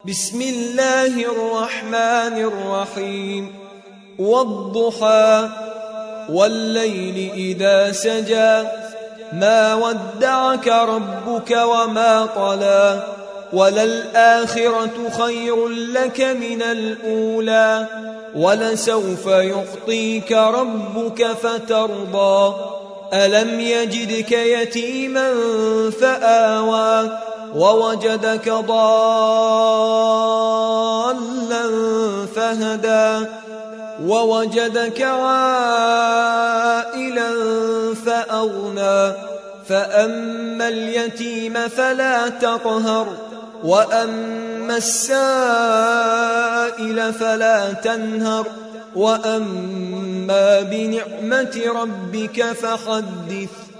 بسم الله الرحمن الرحيم والضحى والليل إذا سجى ما ودعك ربك وما قلى وللآخرة خير لك من الأولى ولسوف يعطيك ربك فترضى ألم يجدك يتيما فآوى ووجدك ضالا فهدى ووجدك عائلا فأغنى فأما اليتيم فلا تقهر وأما السائل فلا تنهر وأما بنعمة ربك فحدث